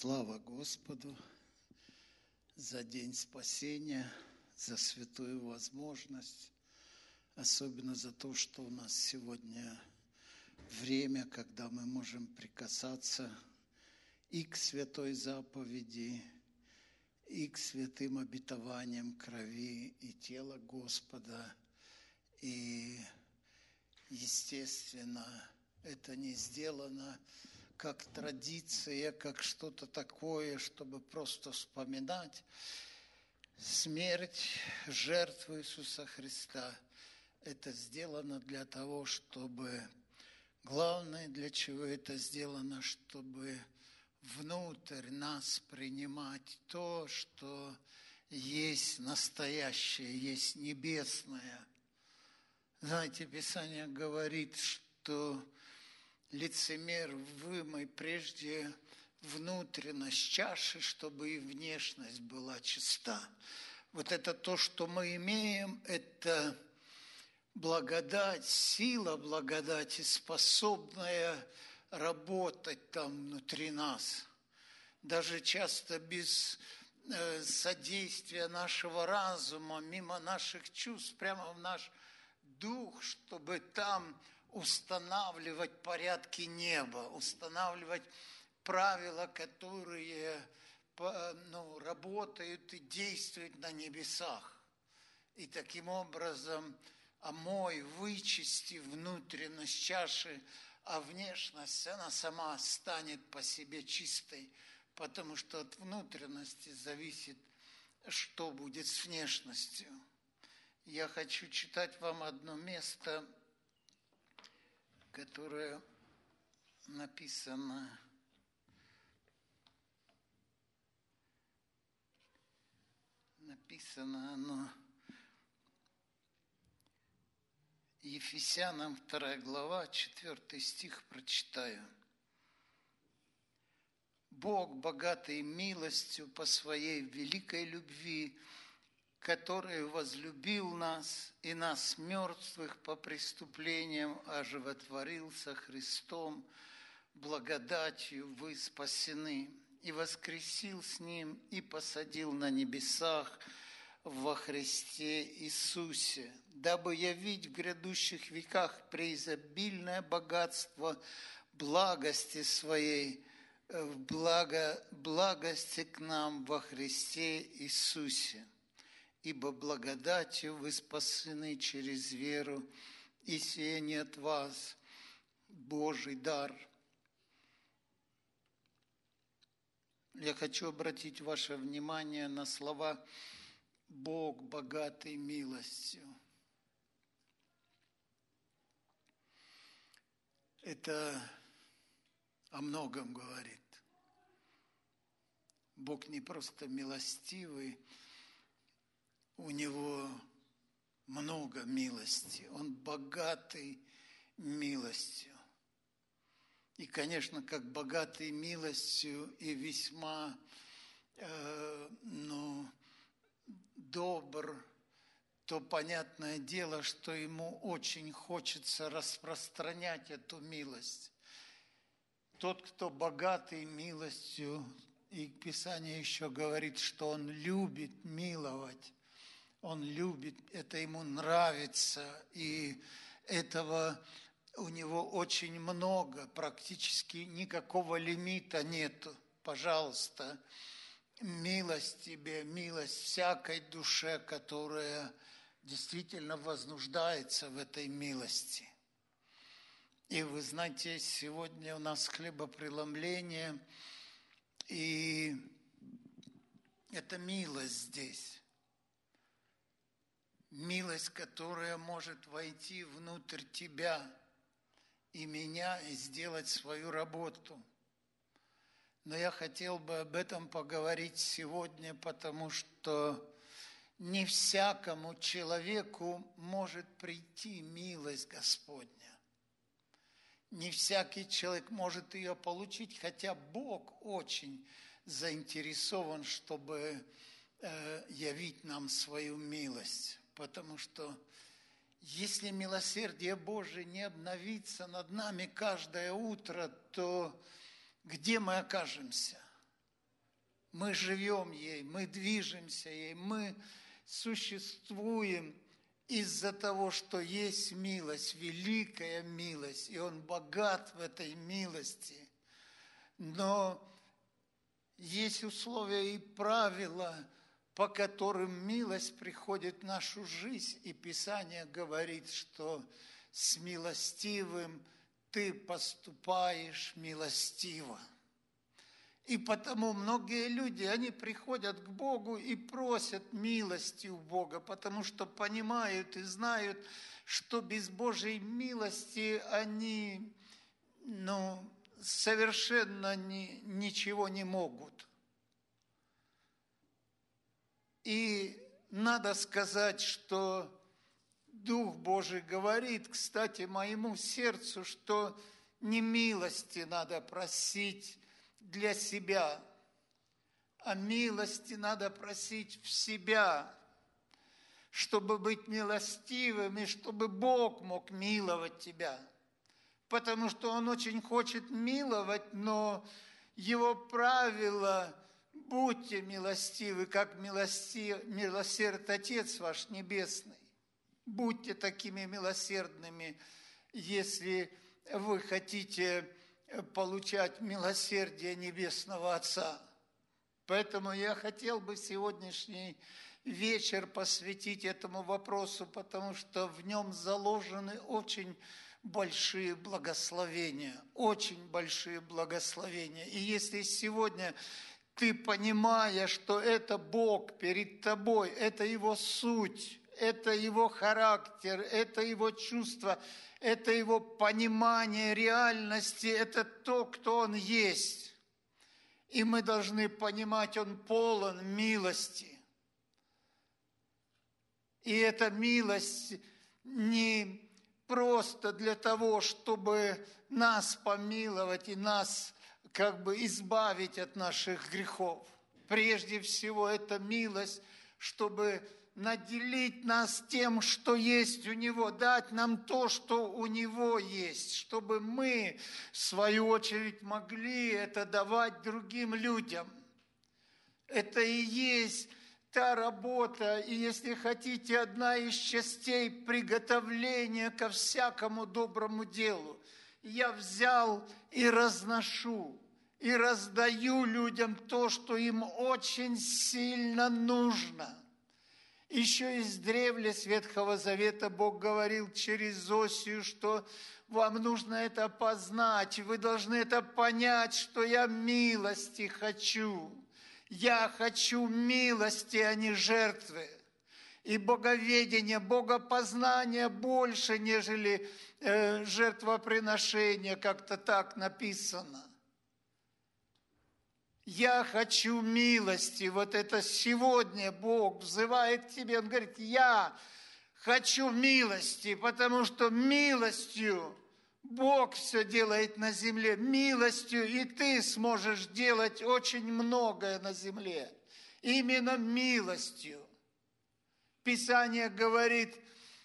Слава Господу за день спасения, за святую возможность, особенно за то, что у нас сегодня время, когда мы можем прикасаться и к святой заповеди, и к святым обетованиям крови и тела Господа. И, естественно, это не сделано как традиция, как что-то такое, чтобы просто вспоминать смерть, жертву Иисуса Христа. Это сделано для того, чтобы, главное, для чего это сделано, чтобы внутрь нас принимать то, что есть настоящее, есть небесное. Знаете, Писание говорит, что лицемер вымой прежде внутренность чаши, чтобы и внешность была чиста. Вот это то, что мы имеем, это благодать, сила благодати, способная работать там внутри нас. Даже часто без содействия нашего разума, мимо наших чувств, прямо в наш дух, чтобы там устанавливать порядки неба, устанавливать правила, которые работают и действуют на небесах. И таким образом омой, вычисти внутренность чаши, а внешность, она сама станет по себе чистой, потому что от внутренности зависит, что будет с внешностью. Я хочу читать вам одно место, которое написано оно Ефесянам 2 глава, 4 стих прочитаю. «Бог, богатый милостью по своей великой любви, который возлюбил нас и нас, мертвых по преступлениям, оживотворил со Христом, благодатью вы спасены, и воскресил с Ним, и посадил на небесах во Христе Иисусе, дабы явить в грядущих веках преизобильное богатство благости Своей, в благости к нам во Христе Иисусе. Ибо благодатью вы спасены через веру, и сие не от вас, Божий дар». Я хочу обратить ваше внимание на слова «Бог, богатый милостью». Это о многом говорит. Бог не просто милостивый, у Него много милости, Он богатый милостью. И, конечно, как богатый милостью и весьма добр, то понятное дело, что Ему очень хочется распространять эту милость. Тот, кто богатый милостью, и Писание еще говорит, что Он любит миловать, Он любит, это Ему нравится, и этого у Него очень много, практически никакого лимита нету. Пожалуйста, милость тебе, милость всякой душе, которая действительно вознуждается в этой милости. И вы знаете, сегодня у нас хлебопреломление, и это милость здесь. Милость, которая может войти внутрь тебя и меня и сделать свою работу. Но я хотел бы об этом поговорить сегодня, потому что не всякому человеку может прийти милость Господня. Не всякий человек может ее получить, хотя Бог очень заинтересован, чтобы явить нам свою милость. Потому что если милосердие Божие не обновится над нами каждое утро, то где мы окажемся? Мы живем ей, мы движемся ей, мы существуем из-за того, что есть милость, великая милость, и Он богат в этой милости. Но есть условия и правила, по которым милость приходит в нашу жизнь, и Писание говорит, что с милостивым ты поступаешь милостиво. И потому многие люди, они приходят к Богу и просят милости у Бога, потому что понимают и знают, что без Божьей милости они совершенно ничего не могут. И надо сказать, что Дух Божий говорит, кстати, моему сердцу, что не милости надо просить для себя, а милости надо просить в себя, чтобы быть милостивым и чтобы Бог мог миловать тебя. Потому что Он очень хочет миловать, но Его правило – будьте милостивы, как милосерд Отец ваш Небесный. Будьте такими милосердными, если вы хотите получать милосердие Небесного Отца. Поэтому я хотел бы сегодняшний вечер посвятить этому вопросу, потому что в нем заложены очень большие благословения, очень большие благословения. И если сегодня ты, понимая, что это Бог перед тобой, это Его суть, это Его характер, это Его чувство, это Его понимание реальности, это то, кто Он есть. И мы должны понимать, Он полон милости. И эта милость не просто для того, чтобы нас помиловать и нас избавить от наших грехов. Прежде всего, это милость, чтобы наделить нас тем, что есть у Него, дать нам то, что у Него есть, чтобы мы, в свою очередь, могли это давать другим людям. Это и есть та работа, и, если хотите, одна из частей приготовления ко всякому доброму делу. Я взял и разношу, и раздаю людям то, что им очень сильно нужно. Еще из древле Ветхого Завета Бог говорил через Зосию, что вам нужно это познать, вы должны это понять, что я милости хочу. Я хочу милости, а не жертвы. И боговедение, богопознание больше, нежели жертвоприношение, как-то так написано. Я хочу милости. Вот это сегодня Бог взывает к тебе. Он говорит, я хочу милости, потому что милостью Бог все делает на земле. Милостью и ты сможешь делать очень многое на земле. Именно милостью. Писание говорит,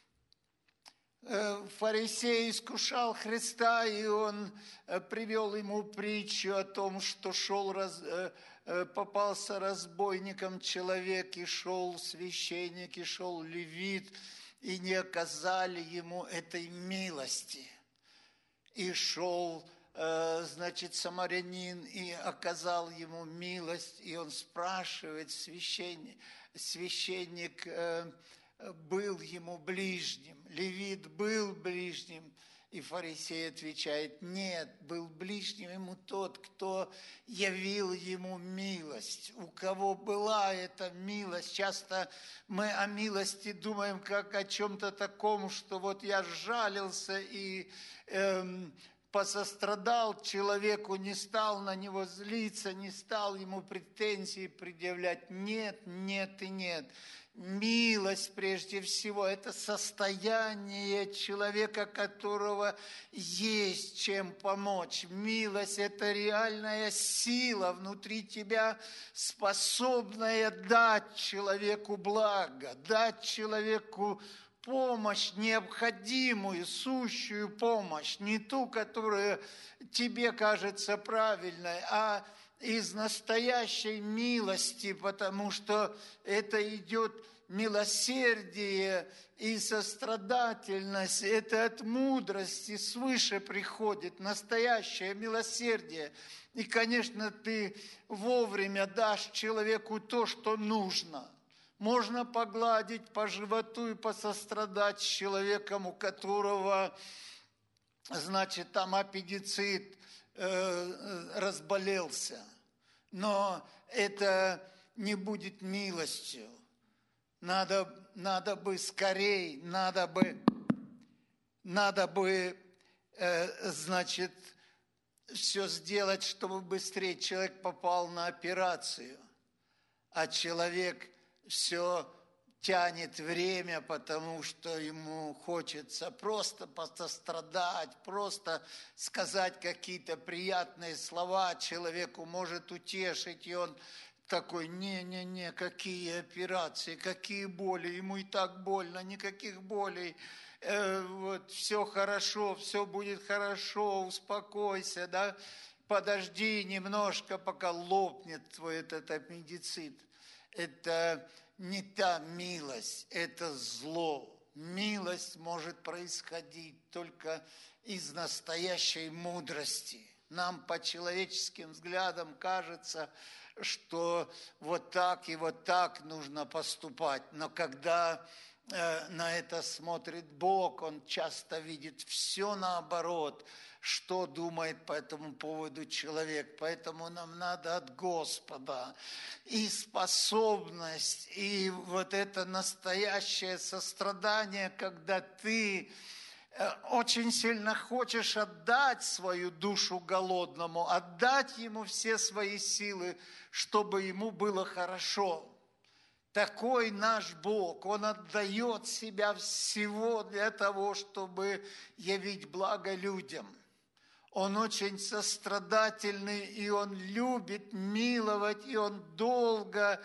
фарисей искушал Христа, и он привел ему притчу о том, что попался разбойником человек, и шел священник, и шел левит, и не оказали ему этой милости. И шел, самарянин, и оказал ему милость, и он спрашивает, священник был ему ближним, левит был ближним, и фарисей отвечает, нет, был ближним ему тот, кто явил ему милость, у кого была эта милость. Часто мы о милости думаем как о чем-то таком, что вот я сжалился и посострадал человеку, не стал на него злиться, не стал ему претензии предъявлять. Нет, нет и нет. Милость, прежде всего, это состояние человека, которого есть чем помочь. Милость – это реальная сила внутри тебя, способная дать человеку благо, дать человеку помощь необходимую, сущую помощь, не ту, которая тебе кажется правильной, а из настоящей милости, потому что это идет милосердие и сострадательность, это от мудрости свыше приходит, настоящее милосердие. И, конечно, ты вовремя дашь человеку то, что нужно. Можно погладить по животу и посострадать с человеком, у которого, значит, там аппендицит разболелся. Но это не будет милостью. Надо бы скорей, надо бы, значит, все сделать, чтобы быстрее человек попал на операцию. А человек все тянет время, потому что ему хочется просто пострадать, просто сказать какие-то приятные слова человеку, может утешить, и он такой: не, какие операции, какие боли, ему и так больно, никаких болей, вот, все хорошо, все будет хорошо, успокойся, да, подожди немножко, пока лопнет твой этот аппендицит. Это не та милость, это зло. Милость может происходить только из настоящей мудрости. Нам по человеческим взглядам кажется, что вот так и вот так нужно поступать. Но когда на это смотрит Бог, Он часто видит все наоборот, что думает по этому поводу человек. Поэтому нам надо от Господа и способность, и вот это настоящее сострадание, когда ты очень сильно хочешь отдать свою душу голодному, отдать ему все свои силы, чтобы ему было хорошо. Такой наш Бог, Он отдает себя всего для того, чтобы явить благо людям. Он очень сострадательный, и Он любит миловать, и Он долго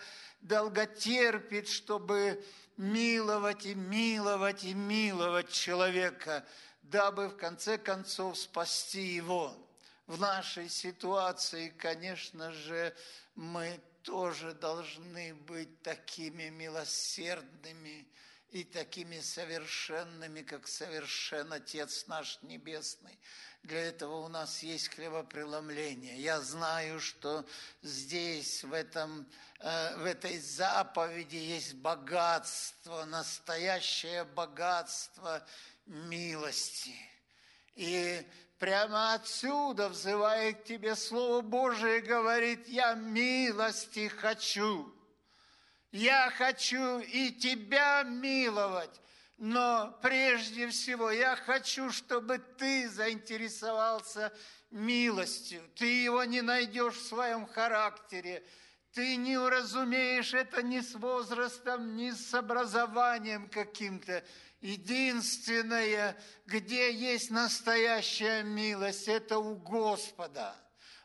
терпит, чтобы миловать и миловать и миловать человека, дабы в конце концов спасти его. В нашей ситуации, конечно же, мы тоже должны быть такими милосердными и такими совершенными, как совершен Отец наш Небесный. Для этого у нас есть хлебопреломление. Я знаю, что здесь, в этой заповеди есть богатство, настоящее богатство милости. И прямо отсюда взывает к тебе Слово Божие и говорит: я милости хочу. Я хочу и тебя миловать. Но прежде всего я хочу, чтобы ты заинтересовался милостью. Ты его не найдешь в своем характере. Ты не уразумеешь это ни с возрастом, ни с образованием каким-то. Единственное, где есть настоящая милость, это у Господа.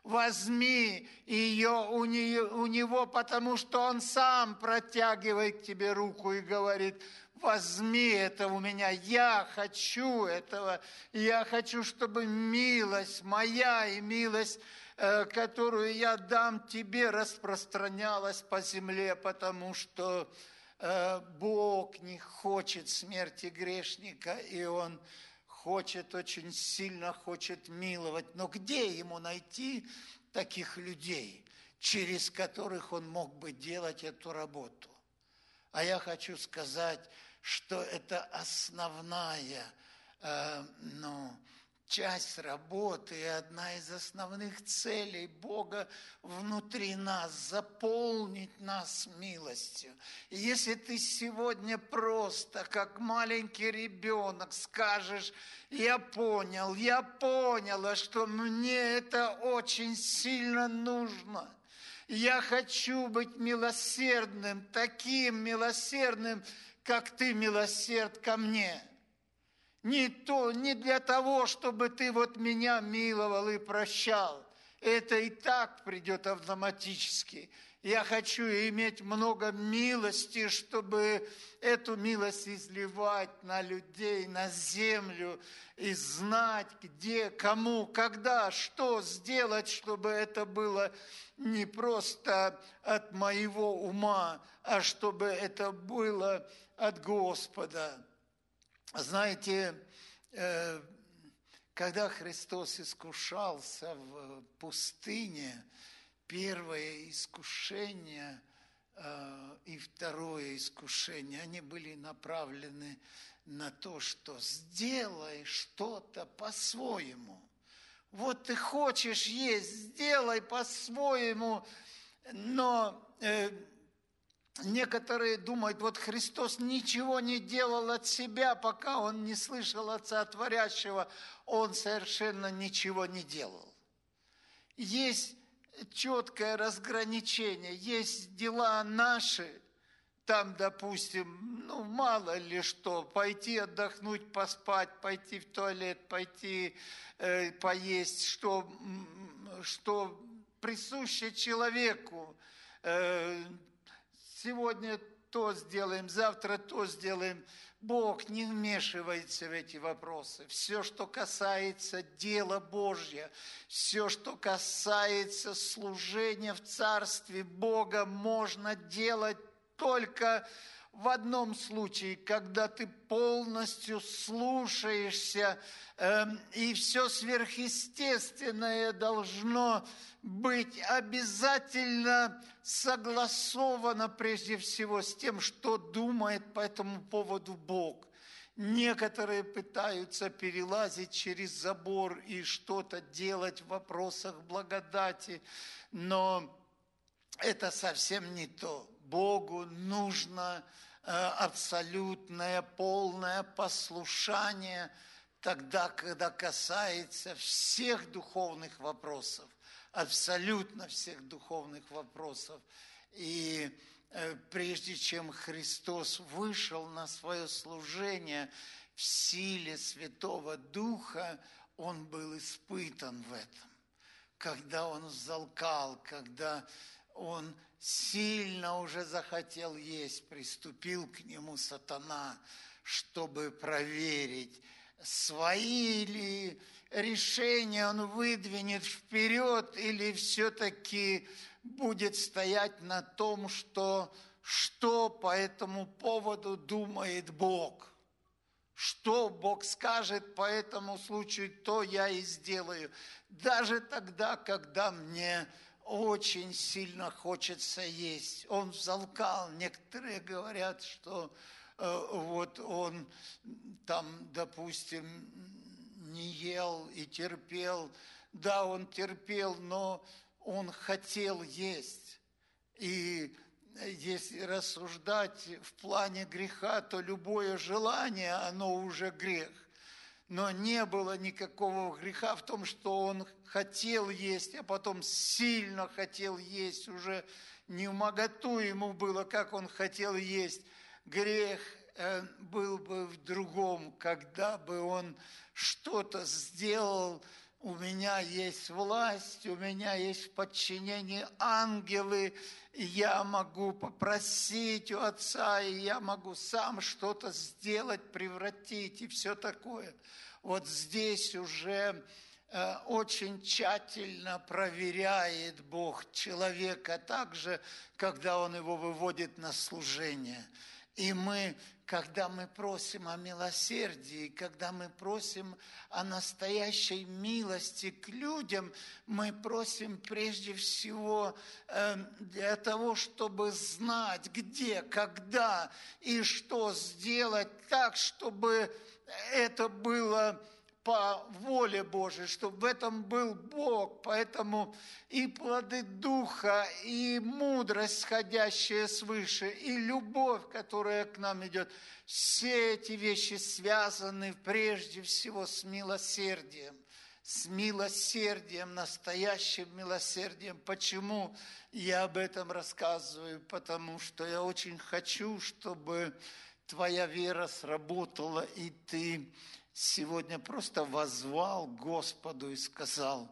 Возьми ее у Него, потому что Он сам протягивает к тебе руку и говорит: возьми это у меня, я хочу этого, я хочу, чтобы милость моя и милость, которую я дам тебе, распространялась по земле, потому что Бог не хочет смерти грешника, и Он хочет, очень сильно хочет миловать. Но где Ему найти таких людей, через которых Он мог бы делать эту работу? А я хочу сказать, что это основная часть работы и одна из основных целей Бога внутри нас, заполнить нас милостью. И если ты сегодня просто, как маленький ребенок, скажешь: я поняла, что мне это очень сильно нужно. Я хочу быть милосердным, таким милосердным, как ты милосерд ко мне. Не для того, чтобы ты вот меня миловал и прощал. Это и так придет автоматически. Я хочу иметь много милости, чтобы эту милость изливать на людей, на землю, и знать, где, кому, когда, что сделать, чтобы это было не просто от моего ума, а чтобы это было от Господа. Знаете, когда Христос искушался в пустыне, первое искушение и второе искушение, они были направлены на то, что сделай что-то по-своему. Вот ты хочешь есть, сделай по-своему, но некоторые думают, вот Христос ничего не делал от себя, пока Он не слышал Отца Творящего, Он совершенно ничего не делал. Есть четкое разграничение, есть дела наши, там, допустим, мало ли что, пойти отдохнуть, поспать, пойти в туалет, пойти поесть, что присуще человеку. Сегодня то сделаем, завтра то сделаем. Бог не вмешивается в эти вопросы. Все, что касается дела Божьего, все, что касается служения в Царстве Бога, можно делать только в одном случае, когда ты полностью слушаешься, и все сверхъестественное должно быть обязательно согласовано прежде всего с тем, что думает по этому поводу Бог. Некоторые пытаются перелазить через забор и что-то делать в вопросах благодати, но это совсем не то. Богу нужно абсолютное, полное послушание тогда, когда касается всех духовных вопросов, абсолютно всех духовных вопросов. И прежде чем Христос вышел на свое служение в силе Святого Духа, Он был испытан в этом. Когда Он взалкал, когда Он сильно уже захотел есть, приступил к Нему сатана, чтобы проверить, свои ли решения он выдвинет вперед или все-таки будет стоять на том, что по этому поводу думает Бог. Что Бог скажет по этому случаю, то я и сделаю. Даже тогда, когда мне очень сильно хочется есть. Он взалкал. Некоторые говорят, что вот он там, допустим, не ел и терпел. Да, он терпел, но он хотел есть. И если рассуждать в плане греха, то любое желание, оно уже грех. Но не было никакого греха в том, что он хотел есть, а потом сильно хотел есть, уже невмоготу ему было, как он хотел есть. Грех был бы в другом, когда бы он что-то сделал. У меня есть власть, у меня есть в подчинении ангелы, и я могу попросить у Отца, и я могу сам что-то сделать, превратить, и все такое. Вот здесь уже очень тщательно проверяет Бог человека, также, когда Он его выводит на служение. И мы, когда мы просим о милосердии, когда мы просим о настоящей милости к людям, мы просим прежде всего для того, чтобы знать, где, когда и что сделать так, чтобы это было по воле Божией, чтобы в этом был Бог. Поэтому и плоды Духа, и мудрость, сходящая свыше, и любовь, которая к нам идет, все эти вещи связаны прежде всего с милосердием. С милосердием, настоящим милосердием. Почему я об этом рассказываю? Потому что я очень хочу, чтобы твоя вера сработала, и ты сегодня просто воззвал к Господу и сказал: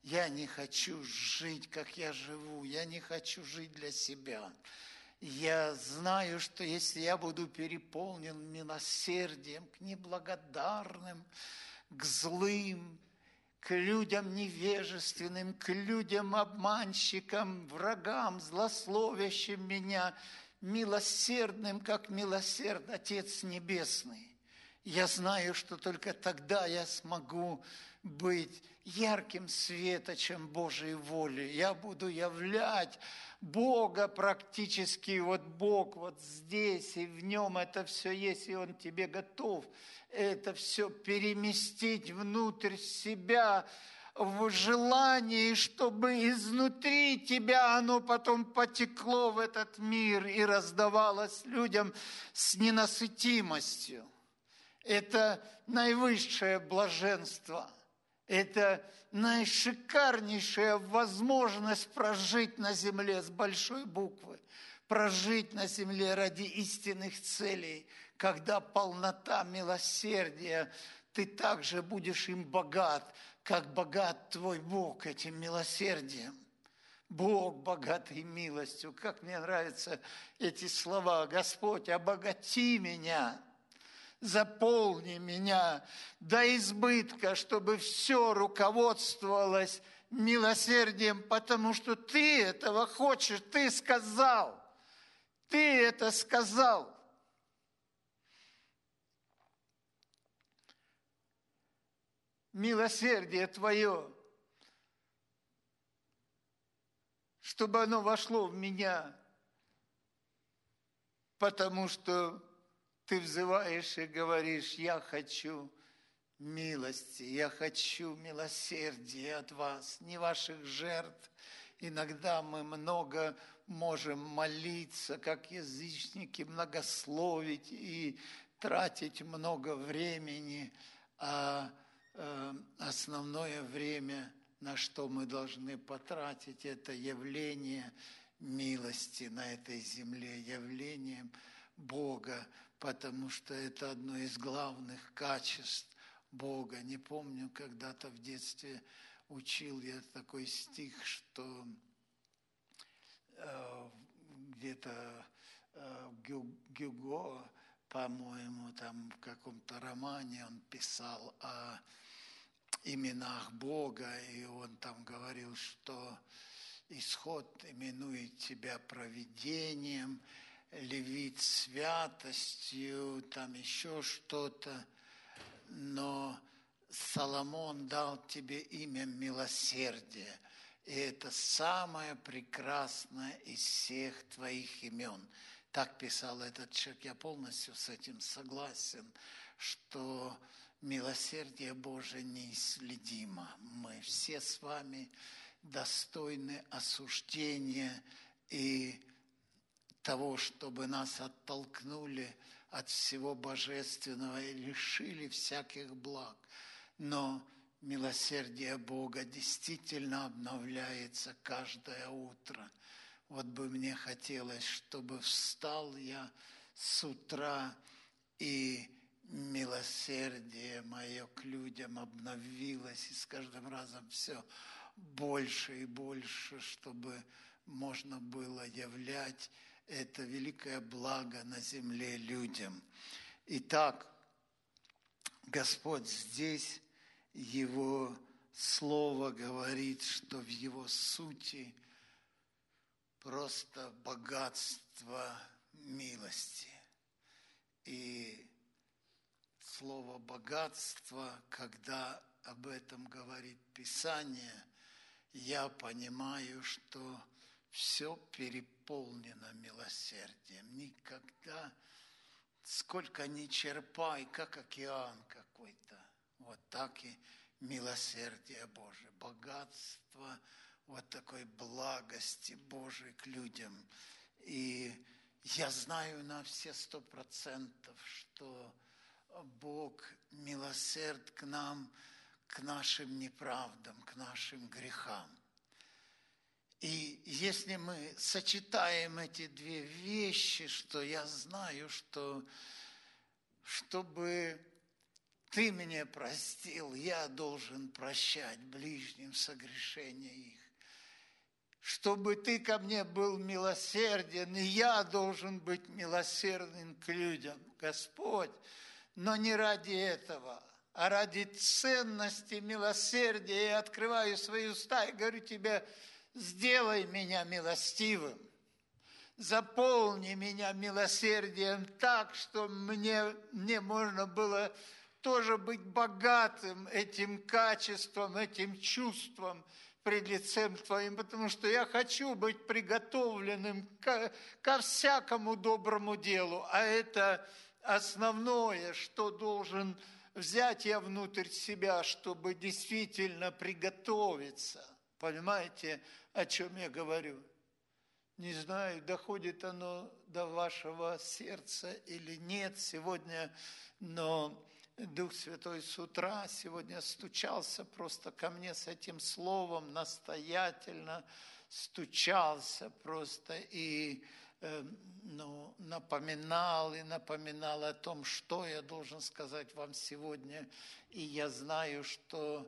Я не хочу жить, как я живу. Я не хочу жить для себя. Я знаю, что если я буду переполнен милосердием к неблагодарным, к злым, к людям невежественным, к людям обманщикам, врагам, злословящим меня, милосердным, как милосерд Отец Небесный. Я знаю, что только тогда я смогу быть ярким светочем Божьей воли. Я буду являть Бога практически, вот Бог вот здесь, и в нем это все есть, и Он тебе готов это все переместить внутрь себя в желании, чтобы изнутри тебя оно потом потекло в этот мир и раздавалось людям с ненасытимостью. Это наивысшее блаженство. Это наишикарнейшая возможность прожить на земле с большой буквы, прожить на земле ради истинных целей, когда полнота милосердия, ты также будешь им богат, как богат твой Бог этим милосердием. Бог богатый милостью. Как мне нравятся эти слова. Господь, обогати меня. Заполни меня до избытка, чтобы все руководствовалось милосердием, потому что ты этого хочешь, ты сказал, ты это сказал. Милосердие твое, чтобы оно вошло в меня, потому что ты взываешь и говоришь: я хочу милости, я хочу милосердия от вас, не ваших жертв. Иногда мы много можем молиться, как язычники, многословить и тратить много времени, а основное время, на что мы должны потратить, это явление милости на этой земле, явлением Бога, потому что это одно из главных качеств Бога. Не помню, когда-то в детстве учил я такой стих, что где-то Гюго, по-моему, там в каком-то романе он писал о именах Бога, и он там говорил, что Исход именует тебя провидением, Левит святостью, там еще что-то, но Соломон дал тебе имя милосердия, и это самое прекрасное из всех твоих имен. Так писал этот человек, я полностью с этим согласен, что милосердие Божие неисследимо. Мы все с вами достойны осуждения и того, чтобы нас оттолкнули от всего божественного и лишили всяких благ. Но милосердие Бога действительно обновляется каждое утро. Вот бы мне хотелось, чтобы встал я с утра, и милосердие мое к людям обновилось, и с каждым разом все больше и больше, чтобы можно было являть это великое благо на земле людям. Итак, Господь здесь, Его Слово говорит, что в Его сути просто богатство милости. И слово «богатство», когда об этом говорит Писание, я понимаю, что все переполнено милосердием. Никогда, сколько ни черпай, как океан какой-то, вот так и милосердие Божие, богатство вот такой благости Божией к людям. И я знаю на все 100%, что Бог милосерд к нам, к нашим неправдам, к нашим грехам. И если мы сочетаем эти две вещи, что я знаю, что чтобы Ты мне простил, я должен прощать ближним согрешения их. Чтобы ты ко мне был милосерден, и я должен быть милосерден к людям, Господь. Но не ради этого, а ради ценности милосердия я открываю свои уста и говорю тебе: сделай меня милостивым, заполни меня милосердием так, что мне можно было тоже быть богатым этим качеством, этим чувством пред лицем Твоим, потому что я хочу быть приготовленным ко всякому доброму делу, а это основное, что должен взять я внутрь себя, чтобы действительно приготовиться. Понимаете, о чем я говорю? Не знаю, доходит оно до вашего сердца или нет сегодня, но Дух Святой с утра сегодня стучался просто ко мне с этим словом, настоятельно стучался просто и напоминал о том, что я должен сказать вам сегодня. И я знаю, что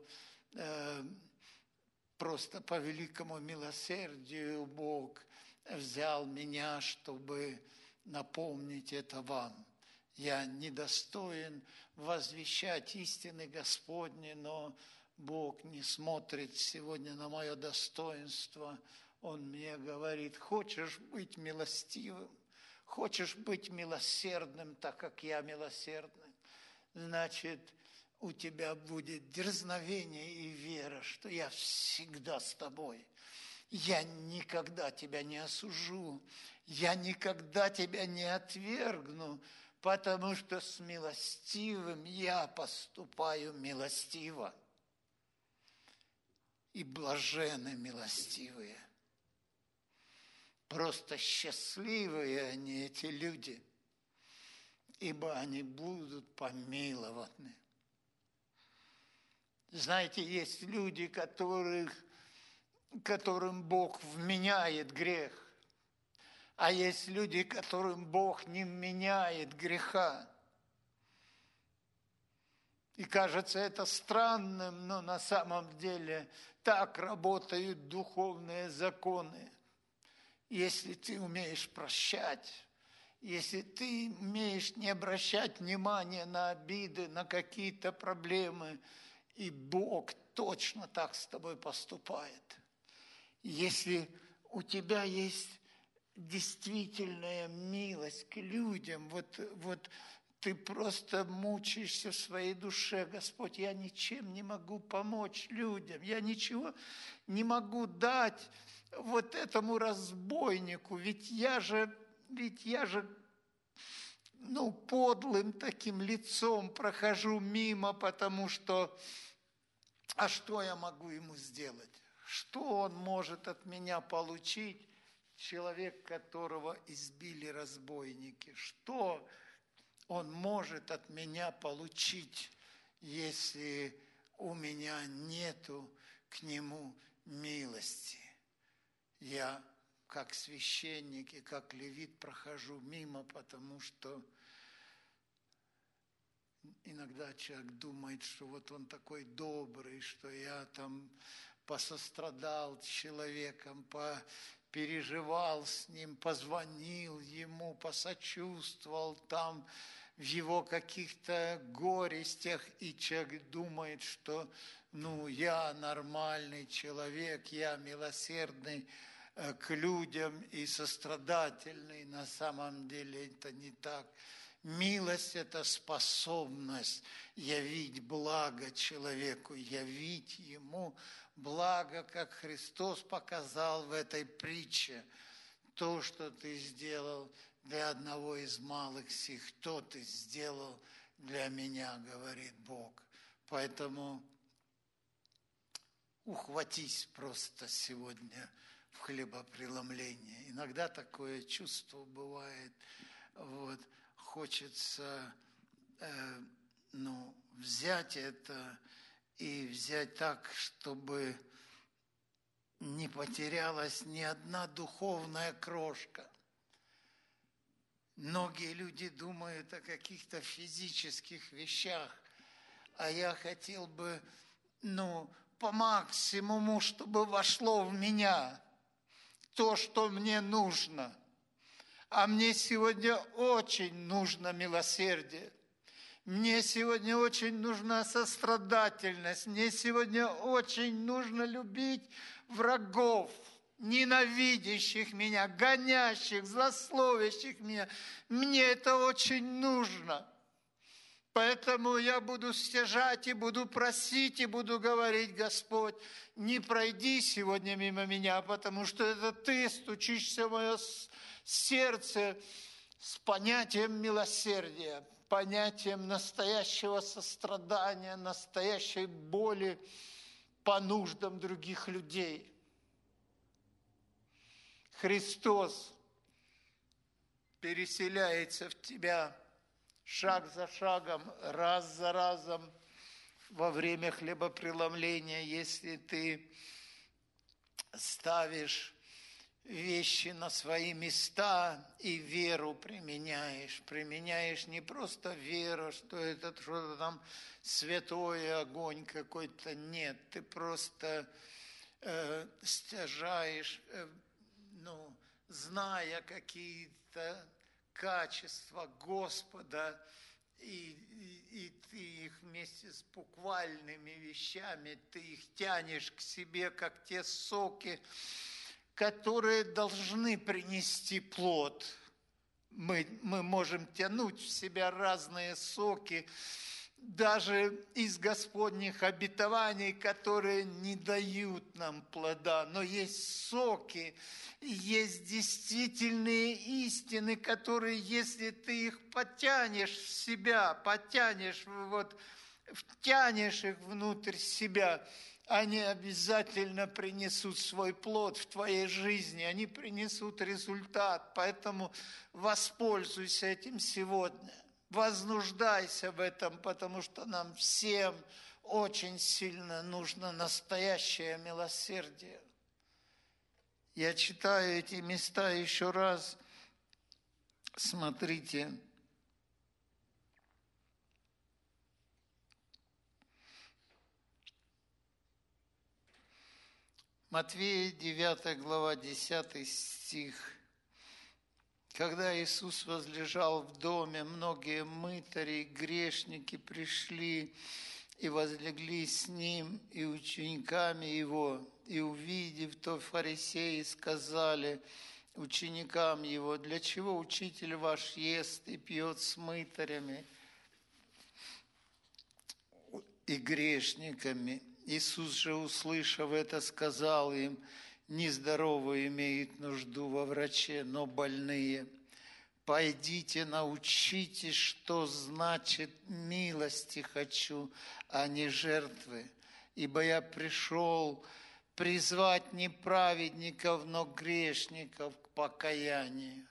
просто по великому милосердию Бог взял меня, чтобы напомнить это вам. Я недостоин возвещать истины Господни, но Бог не смотрит сегодня на мое достоинство. Он мне говорит: хочешь быть милостивым, хочешь быть милосердным, так как я милосердный, значит, у тебя будет дерзновение и вера, что я всегда с тобой. Я никогда тебя не осужу, я никогда тебя не отвергну, потому что с милостивым я поступаю милостиво. И блаженны милостивые. Просто счастливые они, эти люди, ибо они будут помилованы. Знаете, есть люди, которым Бог вменяет грех, а есть люди, которым Бог не вменяет греха. И кажется это странным, но на самом деле так работают духовные законы. Если ты умеешь прощать, если ты умеешь не обращать внимания на обиды, на какие-то проблемы, и Бог точно так с тобой поступает. Если у тебя есть действительная милость к людям, вот ты просто мучаешься в своей душе: Господь, я ничем не могу помочь людям, я ничего не могу дать вот этому разбойнику, ведь я же подлым таким лицом прохожу мимо, потому что, а что я могу ему сделать? Что он может от меня получить, человек, которого избили разбойники? Что он может от меня получить, если у меня нету к нему милости? Я, как священник и как левит, прохожу мимо, потому что иногда человек думает, что вот он такой добрый, что я там посострадал человеком, переживал с ним, позвонил ему, посочувствовал там в его каких-то горестях, и человек думает, что я нормальный человек, я милосердный к людям и сострадательный. На самом деле это не так. Милость – это способность явить благо человеку, явить ему благо, как Христос показал в этой притче. То, что ты сделал для одного из малых сих, то ты сделал для меня, говорит Бог. Поэтому ухватись просто сегодня в хлебопреломление. Иногда такое чувство бывает, хочется взять это и взять так, чтобы не потерялась ни одна духовная крошка. Многие люди думают о каких-то физических вещах, а я хотел бы, по максимуму, чтобы вошло в меня то, что мне нужно. А мне сегодня очень нужно милосердие. Мне сегодня очень нужна сострадательность. Мне сегодня очень нужно любить врагов, ненавидящих меня, гонящих, злословящих меня. Мне это очень нужно. Поэтому я буду стяжать и буду просить, и буду говорить: Господь, не пройди сегодня мимо меня, потому что это Ты стучишься в мое сердце с понятием милосердия, понятием настоящего сострадания, настоящей боли по нуждам других людей. Христос переселяется в тебя шаг за шагом, раз за разом во время хлебопреломления, если ты ставишь вещи на свои места и веру применяешь. Применяешь не просто веру, что это что-то там святое, огонь какой-то. Нет, ты просто стяжаешь, зная какие-то качества Господа, и ты их вместе с буквальными вещами, ты их тянешь к себе, как те соки, которые должны принести плод. Мы можем тянуть в себя разные соки, даже из Господних обетований, которые не дают нам плода. Но есть соки, есть действительные истины, которые, если ты их потянешь в себя, втянешь их внутрь себя, они обязательно принесут свой плод в твоей жизни, они принесут результат. Поэтому воспользуйся этим сегодня. Вознуждайся в этом, потому что нам всем очень сильно нужно настоящее милосердие. Я читаю эти места еще раз. Смотрите. Матфея 9 глава, 10 стих. Когда Иисус возлежал в доме, многие мытари и грешники пришли и возлегли с Ним и учениками Его. И, увидев то, фарисеи сказали ученикам Его: для чего учитель ваш ест и пьет с мытарями и грешниками? Иисус же, услышав это, сказал им: нездоровые имеют нужду во враче, но больные. Пойдите, научитесь, что значит милости хочу, а не жертвы. Ибо я пришел призвать не праведников, но грешников к покаянию.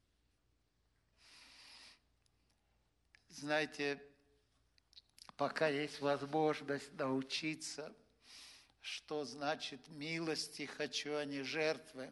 Знаете, пока есть возможность научиться, что значит милости хочу, а не жертвы.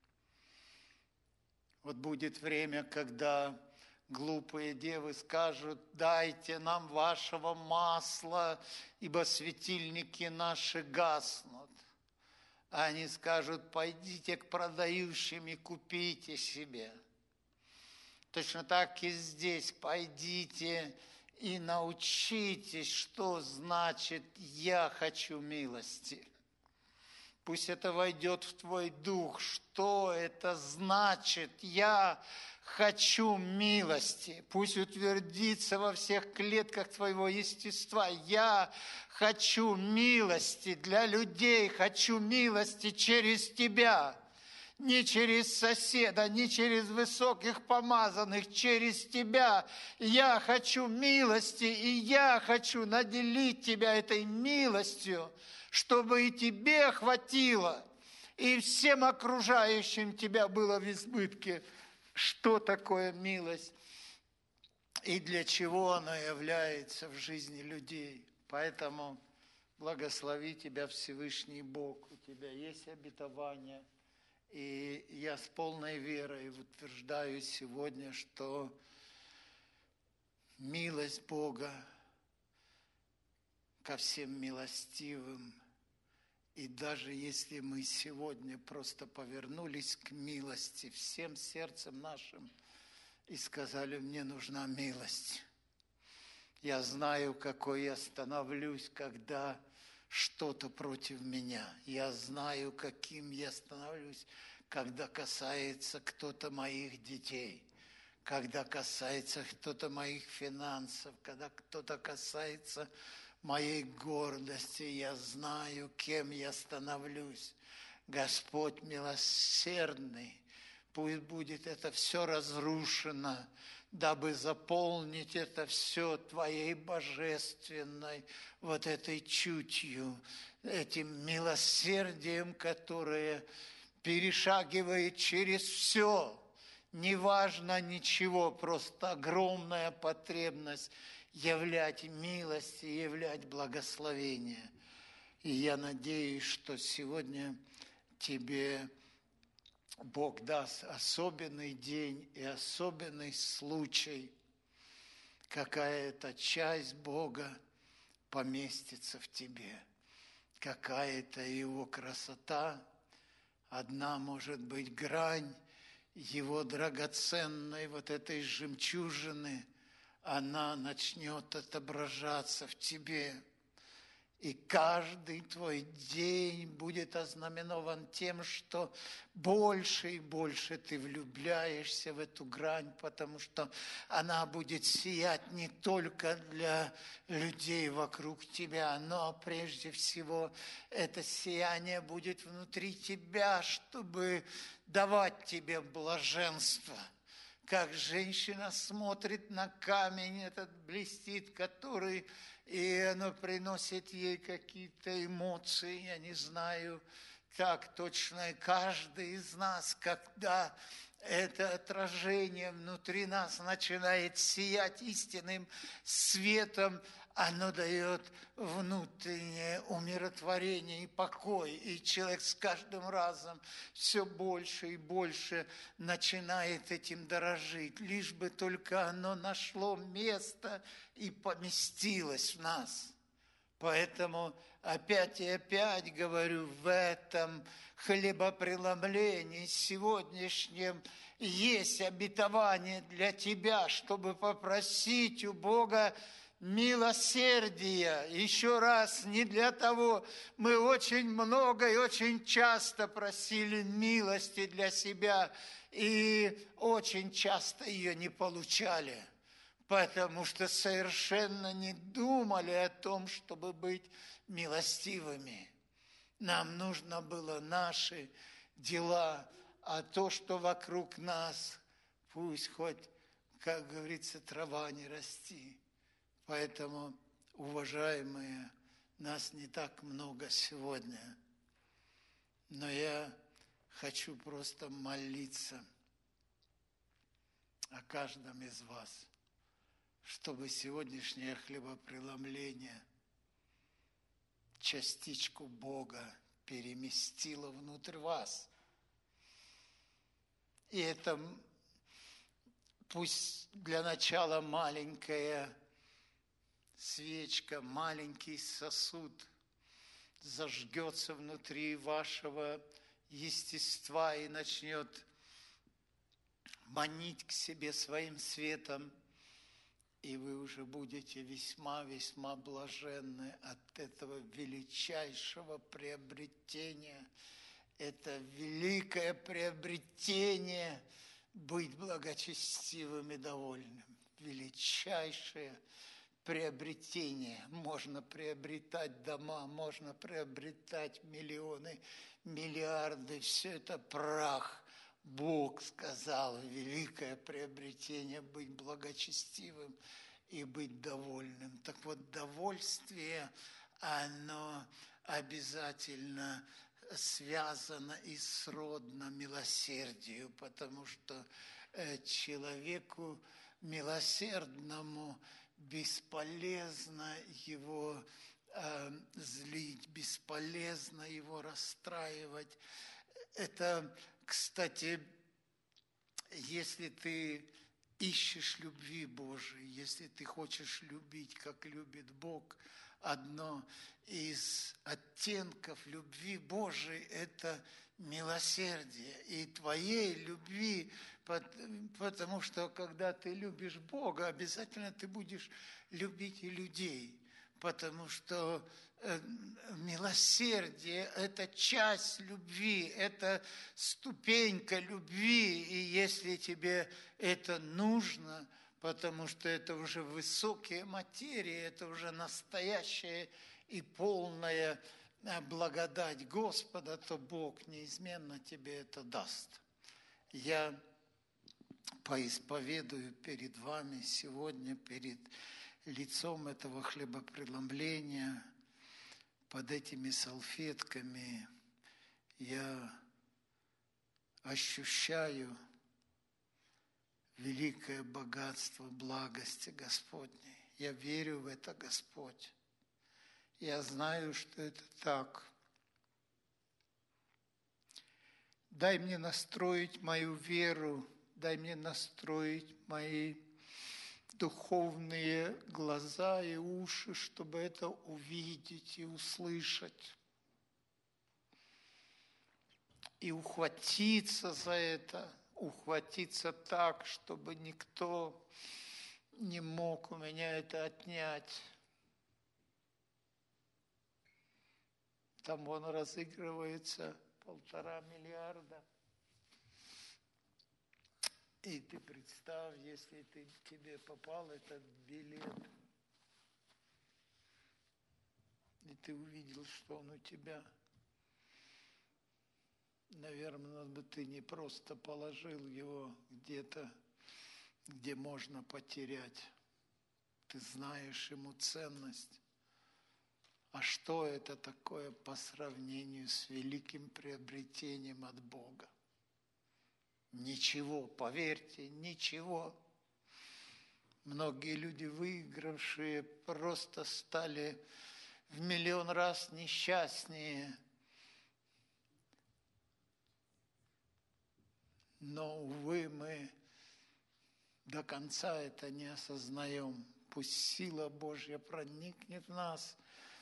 Вот будет время, когда глупые девы скажут: дайте нам вашего масла, ибо светильники наши гаснут. А они скажут: пойдите к продающим и купите себе. Точно так и здесь: пойдите и научитесь, что значит «я хочу милости». Пусть это войдет в твой дух, что это значит «я хочу милости». Пусть утвердится во всех клетках твоего естества: «Я хочу милости для людей, хочу милости через тебя». Не через соседа, не через высоких помазанных, через тебя. Я хочу милости, и я хочу наделить тебя этой милостью, чтобы и тебе хватило, и всем окружающим тебя было в избытке. Что такое милость и для чего она является в жизни людей. Поэтому благослови тебя Всевышний Бог. У тебя есть обетование. И я с полной верой утверждаю сегодня, что милость Бога ко всем милостивым. И даже если мы сегодня просто повернулись к милости всем сердцем нашим и сказали: мне нужна милость. Я знаю, какой я становлюсь, когда что-то против меня. Я знаю, каким я становлюсь, когда касается кто-то моих детей, когда касается кто-то моих финансов, когда кто-то касается моей гордости. Я знаю, кем я становлюсь. Господь милосердный, пусть будет это все разрушено, дабы заполнить это все Твоей божественной вот этой чутью, этим милосердием, которое перешагивает через все. Неважно ничего, просто огромная потребность являть милость и являть благословение. И я надеюсь, что сегодня тебе Бог даст особенный день и особенный случай, какая-то часть Бога поместится в тебе, какая-то Его красота, одна, может быть, грань Его драгоценной вот этой жемчужины, она начнет отображаться в тебе. И каждый твой день будет ознаменован тем, что больше и больше ты влюбляешься в эту грань, потому что она будет сиять не только для людей вокруг тебя, но прежде всего это сияние будет внутри тебя, чтобы давать тебе блаженство. Как женщина смотрит на камень, этот блестит, который, и оно приносит ей какие-то эмоции, я не знаю, как точно. И каждый из нас, когда это отражение внутри нас начинает сиять истинным светом, оно дает внутреннее умиротворение и покой. И человек с каждым разом все больше и больше начинает этим дорожить, лишь бы только оно нашло место и поместилось в нас. Поэтому опять и опять говорю, в этом хлебопреломлении сегодняшнем есть обетование для тебя, чтобы попросить у Бога милосердия. Еще раз, не для того, мы очень много и очень часто просили милости для себя, и очень часто ее не получали, потому что совершенно не думали о том, чтобы быть милостивыми. Нам нужно было наши дела, а то, что вокруг нас, пусть хоть, как говорится, трава не расти. Поэтому, уважаемые, нас не так много сегодня, но я хочу просто молиться о каждом из вас, чтобы сегодняшнее хлебопреломление частичку Бога переместило внутрь вас. И это пусть для начала маленькая свечка, маленький сосуд зажгется внутри вашего естества и начнет манить к себе своим светом, и вы уже будете весьма-весьма блаженны от этого величайшего приобретения. Это великое приобретение быть благочестивым и довольным. Величайшее приобретение. Можно приобретать дома, можно приобретать миллионы, миллиарды. Все это прах. Бог сказал, великое приобретение быть благочестивым и быть довольным. Так вот, довольствие, оно обязательно связано и сродно милосердию, потому что человеку милосердному бесполезно его злить, бесполезно его расстраивать. Это, кстати, если ты ищешь любви Божией, если ты хочешь любить, как любит Бог, одно из оттенков любви Божией – это милосердие. И твоей любви, потому что когда ты любишь Бога, обязательно ты будешь любить и людей, потому что милосердие – это часть любви, это ступенька любви, и если тебе это нужно, потому что это уже высокие материи, это уже настоящая и полная благодать Господа, то Бог неизменно тебе это даст. Я поисповедую перед вами сегодня, перед лицом этого хлебопреломления, под этими салфетками я ощущаю великое богатство благости Господней. Я верю в это, Господь. Я знаю, что это так. Дай мне настроить мою веру, дай мне настроить мои духовные глаза и уши, чтобы это увидеть и услышать. И ухватиться за это, ухватиться так, чтобы никто не мог у меня это отнять. Там он разыгрывается 1,5 миллиарда. И ты представь, если тебе попал этот билет, и ты увидел, что он у тебя, наверное, бы ты не просто положил его где-то, где можно потерять. Ты знаешь ему ценность. А что это такое по сравнению с великим приобретением от Бога? Ничего, поверьте, ничего. Многие люди, выигравшие, просто стали в миллион раз несчастнее. Но, увы, мы до конца это не осознаем. Пусть сила Божья проникнет в нас,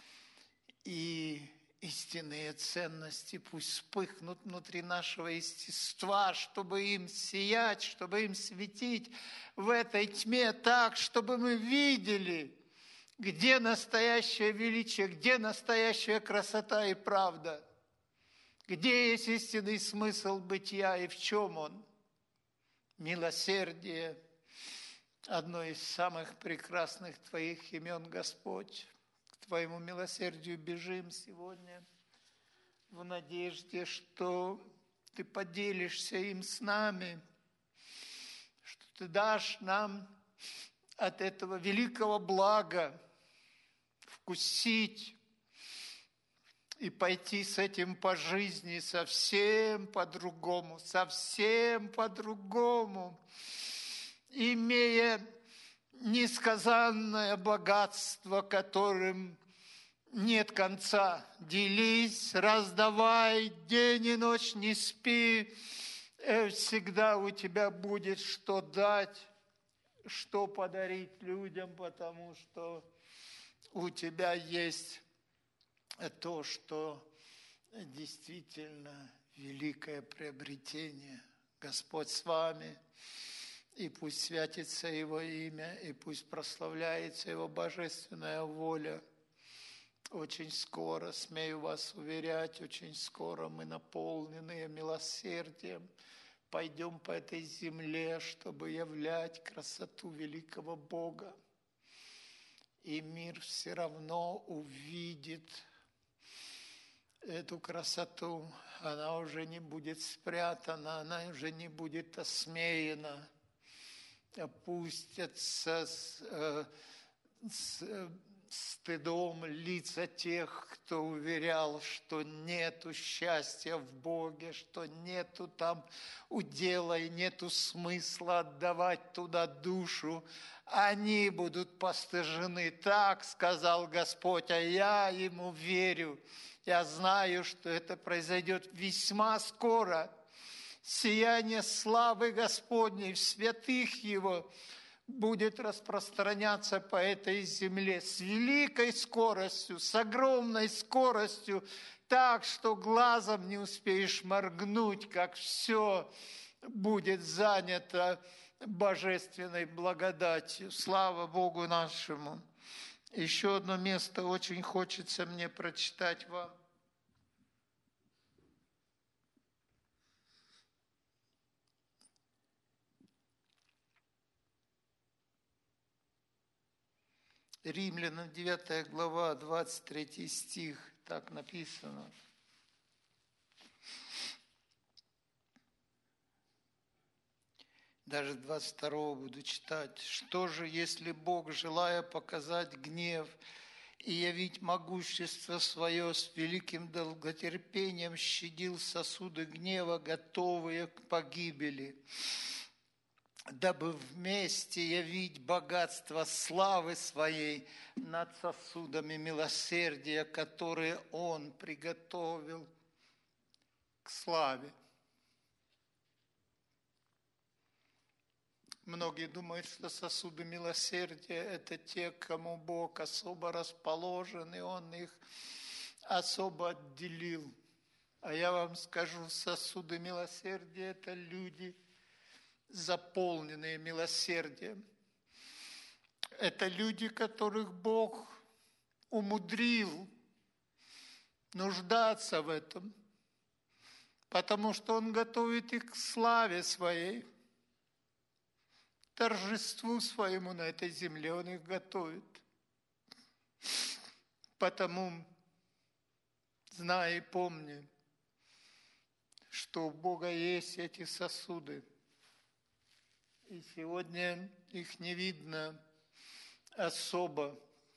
и истинные ценности пусть вспыхнут внутри нашего естества, чтобы им сиять, чтобы им светить в этой тьме так, чтобы мы видели, где настоящее величие, где настоящая красота и правда, где есть истинный смысл бытия и в чем он. Милосердие – одно из самых прекрасных Твоих имен, Господь. К Твоему милосердию бежим сегодня в надежде, что Ты поделишься им с нами, что Ты дашь нам от этого великого блага вкусить и пойти с этим по жизни совсем по-другому, имея несказанное богатство, которым нет конца. Делись, раздавай, день и ночь не спи. Всегда у тебя будет что дать, что подарить людям, потому что у тебя есть то, что действительно великое приобретение. Господь с вами. И пусть святится Его имя, и пусть прославляется Его божественная воля. Очень скоро, смею вас уверять, очень скоро мы, наполненные милосердием, пойдем по этой земле, чтобы являть красоту великого Бога. И мир все равно увидит эту красоту. Она уже не будет спрятана, она уже не будет осмеяна. Опустятся с стыдом лица тех, кто уверял, что нету счастья в Боге, что нету там удела и нету смысла отдавать туда душу. Они будут постыжены. Так сказал Господь, а я Ему верю. Я знаю, что это произойдет весьма скоро. Сияние славы Господней в святых Его будет распространяться по этой земле с великой скоростью, с огромной скоростью, так, что глазом не успеешь моргнуть, как все будет занято божественной благодатью. Слава Богу нашему! Еще одно место очень хочется мне прочитать вам. Римлянам 9 глава, 23 стих, так написано. Даже 22 буду читать. «Что же, если Бог, желая показать гнев и явить могущество свое, с великим долготерпением щадил сосуды гнева, готовые к погибели, дабы вместе явить богатство славы своей над сосудами милосердия, которые Он приготовил к славе». Многие думают, что сосуды милосердия – это те, кому Бог особо расположен, и Он их особо отделил. А я вам скажу, сосуды милосердия – это люди, заполненные милосердием. Это люди, которых Бог умудрил нуждаться в этом, потому что Он готовит их к славе Своей, торжеству Своему на этой земле Он их готовит. Потому, знай и помни, что у Бога есть эти сосуды, и сегодня их не видно особо,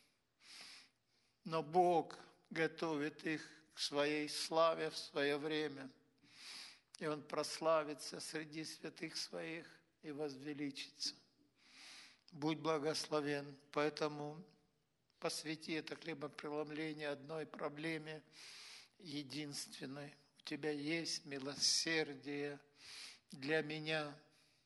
но Бог готовит их к Своей славе в свое время, и Он прославится среди святых Своих и возвеличится. Будь благословен. Поэтому посвяти это хлебопреломление одной проблеме единственной. У тебя есть милосердие для меня.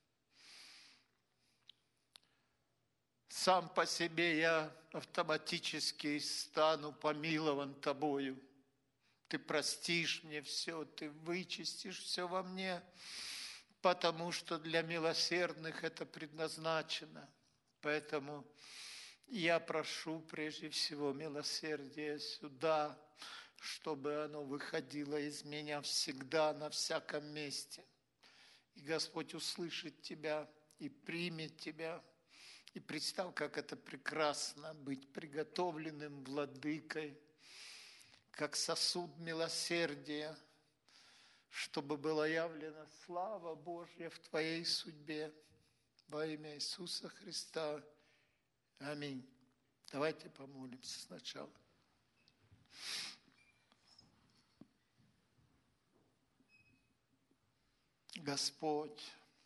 Сам по себе я автоматически стану помилован Тобою. Ты простишь мне все, Ты вычистишь все во мне, потому что для милосердных это предназначено. Поэтому я прошу прежде всего милосердия сюда, чтобы оно выходило из меня всегда, на всяком месте. И Господь услышит тебя и примет тебя. И представь, как это прекрасно быть приготовленным владыкой, как сосуд милосердия, чтобы была явлена слава Божья в твоей судьбе. Во имя Иисуса Христа. Аминь. Давайте помолимся сначала. Господь,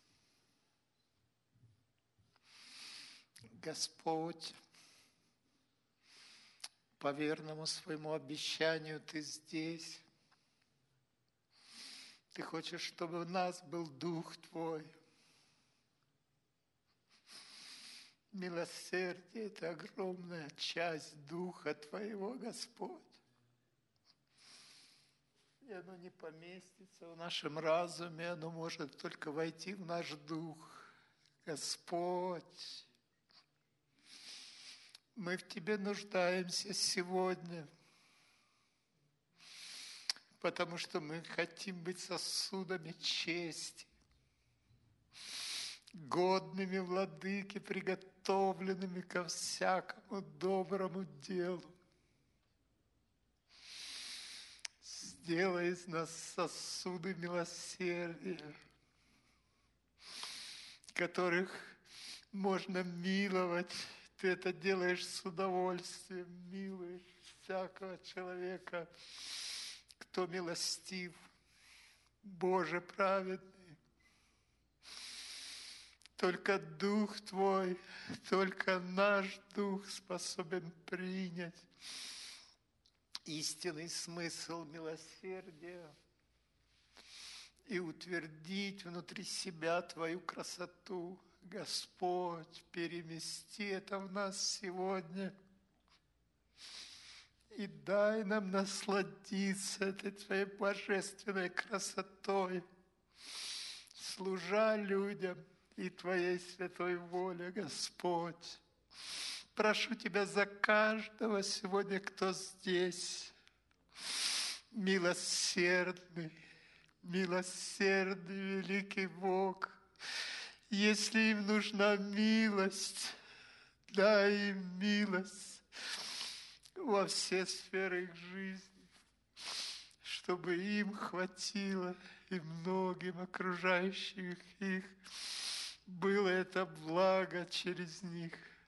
по верному Своему обещанию Ты здесь. Ты хочешь, чтобы у нас был Дух Твой. Милосердие – это огромная часть Духа Твоего, Господь. И оно не поместится в нашем разуме, оно может только войти в наш Дух. Господь, мы в Тебе нуждаемся сегодня, потому что мы хотим быть сосудами чести, годными владыки, приготовленными ко всякому доброму делу. Сделай из нас сосуды милосердия, которых можно миловать. Ты это делаешь с удовольствием, милуешь всякого человека, кто милостив, Боже праведный. Только Дух Твой, только наш Дух способен принять истинный смысл милосердия и утвердить внутри себя Твою красоту. Господь, перемести это в нас сегодня и дай нам насладиться этой Твоей божественной красотой, служа людям и Твоей святой воле, Господь. Прошу Тебя за каждого сегодня, кто здесь, милосердный, милосердный великий Бог. Если им нужна милость, дай им милость во все сферы их жизни, чтобы им хватило и многим окружающих их было это благо через них.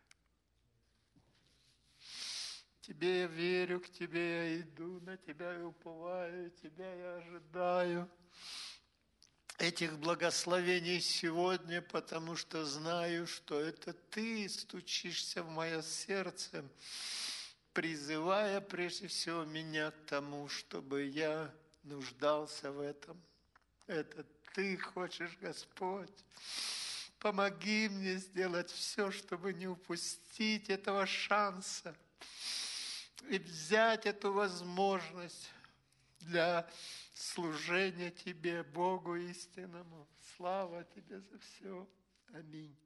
Тебе я верю, к Тебе я иду, на Тебя я уповаю, Тебя я ожидаю. Этих благословений сегодня, потому что знаю, что это Ты стучишься в мое сердце, призывая прежде всего меня к тому, чтобы я нуждался в этом. Это Ты хочешь, Господь. Помоги мне сделать все, чтобы не упустить этого шанса и взять эту возможность для служения Тебе, Богу истинному. Слава Тебе за все. Аминь.